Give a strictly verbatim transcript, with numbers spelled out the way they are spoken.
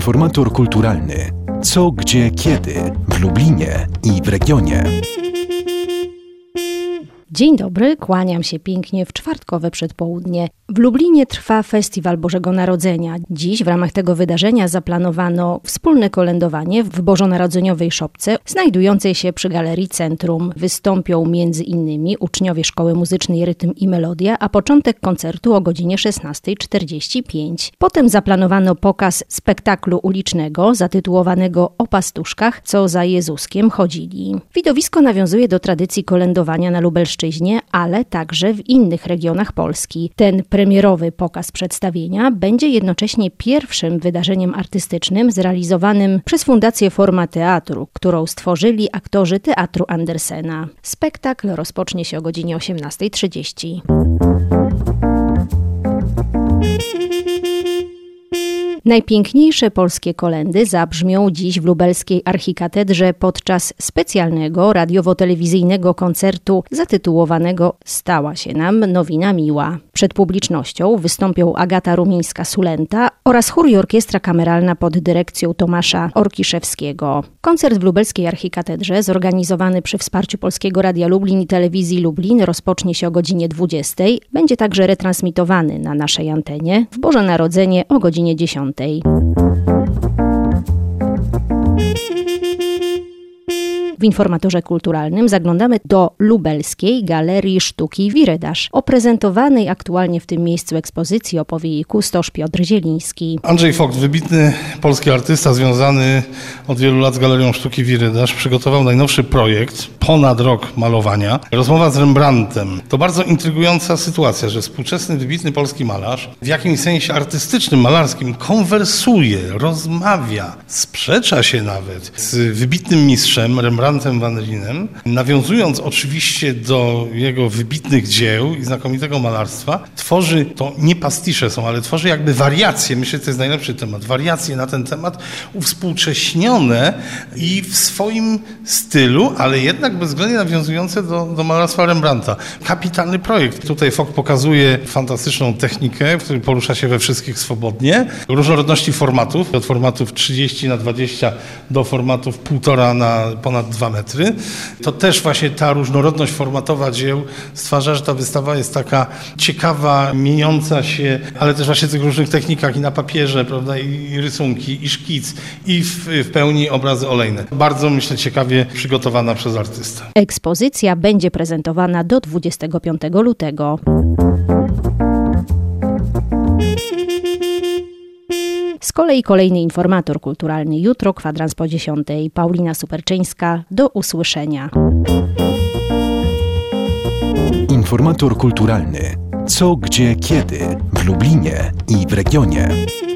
Informator kulturalny. Co, gdzie, kiedy w Lublinie i w regionie. Dzień dobry, kłaniam się pięknie w czwartkowe przedpołudnie. W Lublinie trwa Festiwal Bożego Narodzenia. Dziś w ramach tego wydarzenia zaplanowano wspólne kolędowanie w bożonarodzeniowej szopce znajdującej się przy Galerii Centrum. Wystąpią między innymi uczniowie Szkoły Muzycznej Rytm i Melodia, a początek koncertu o godzinie szesnasta czterdzieści pięć. Potem zaplanowano pokaz spektaklu ulicznego zatytułowanego O pastuszkach, co za Jezuskiem chodzili. Widowisko nawiązuje do tradycji kolędowania na Lubelszczyźnie, ale także w innych regionach Polski. Ten premierowy pokaz przedstawienia będzie jednocześnie pierwszym wydarzeniem artystycznym zrealizowanym przez Fundację Forma Teatru, którą stworzyli aktorzy Teatru Andersena. Spektakl rozpocznie się o godzinie osiemnasta trzydzieści. Najpiękniejsze polskie kolędy zabrzmią dziś w lubelskiej archikatedrze podczas specjalnego radiowo-telewizyjnego koncertu zatytułowanego Stała się nam nowina miła. Przed publicznością wystąpią Agata Rumińska-Sulenta oraz chór i orkiestra kameralna pod dyrekcją Tomasza Orkiszewskiego. Koncert w lubelskiej archikatedrze zorganizowany przy wsparciu Polskiego Radia Lublin i Telewizji Lublin rozpocznie się o godzinie dwudziestej. Będzie także retransmitowany na naszej antenie w Boże Narodzenie o godzinie dziesiątej. W Informatorze Kulturalnym zaglądamy do lubelskiej Galerii Sztuki Wirydasz. O prezentowanej aktualnie w tym miejscu ekspozycji opowie jej kustosz Piotr Zieliński. Andrzej Vogt, wybitny polski artysta związany od wielu lat z Galerią Sztuki Wirydasz, przygotował najnowszy projekt, ponad rok malowania. Rozmowa z Rembrandtem. To bardzo intrygująca sytuacja, że współczesny, wybitny polski malarz w jakimś sensie artystycznym, malarskim konwersuje, rozmawia, sprzecza się nawet z wybitnym mistrzem Rembrandtem Van Rienem, nawiązując oczywiście do jego wybitnych dzieł i znakomitego malarstwa, tworzy, to nie pastisze są, ale tworzy jakby wariacje, myślę, że to jest najlepszy temat, wariacje na ten temat, uwspółcześnione i w swoim stylu, ale jednak bezwzględnie nawiązujące do, do malarstwa Rembrandta. Kapitalny projekt. Tutaj Vogt pokazuje fantastyczną technikę, w której porusza się we wszystkich swobodnie. Różnorodności formatów, od formatów trzydzieści na dwadzieścia do formatów półtora na ponad dwa metry. To też właśnie ta różnorodność formatowa dzieł stwarza, że ta wystawa jest taka ciekawa, mieniąca się, ale też właśnie w tych różnych technikach i na papierze, prawda, i rysunki, i szkic, i w, w pełni obrazy olejne. Bardzo, myślę, ciekawie przygotowana przez artystę. Ekspozycja będzie prezentowana do dwudziestego piątego lutego. Z kolei kolejny informator kulturalny jutro, kwadrans po dziesiątej. Paulina Superczyńska, do usłyszenia. Informator kulturalny. Co, gdzie, kiedy w Lublinie i w regionie.